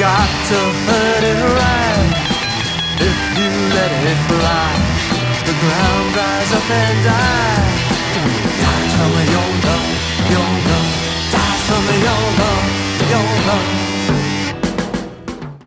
got to hurt it right. If you let it fly, the ground dries up and dies.